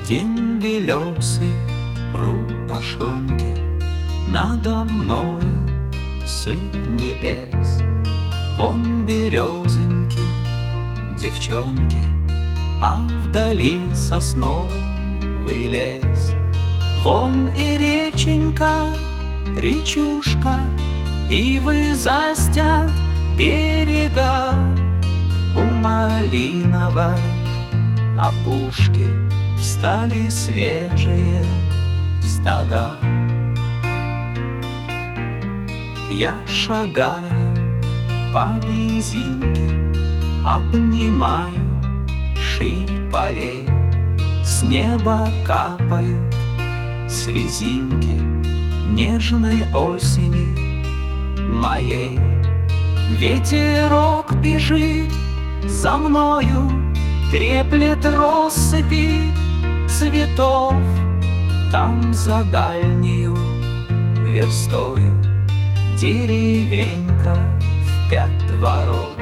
День белесый, рубашонки, надо мною сын небес. Вон березоньки, девчонки, а вдали сосновый лес. Вон и реченька, речушка, ивы застят берега. У малиновой опушки стали свежие стада. Я шагаю по низинке, обнимаю ширь полей. С неба капают слезинки нежной осени моей. Ветерок бежит за мною, треплет россыпи цветов. Там за дальнею верстою деревенька в 5 дворов.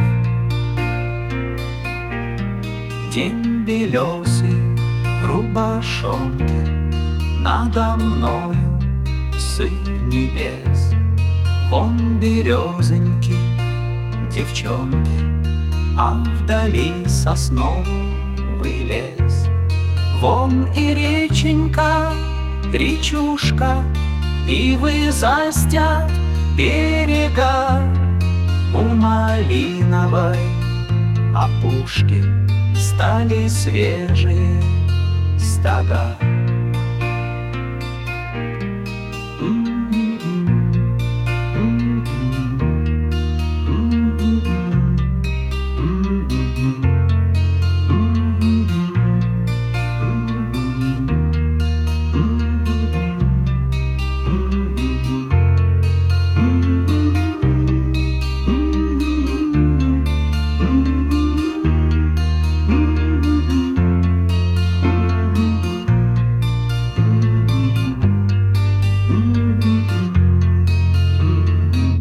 День белесый, рубашонки, надо мною сын небес. Вон березоньки, девчонки, а вдали сосновый лес. Вон и реченька, речушка, ивы застят берега. У малиновой опушки стали свежие стада.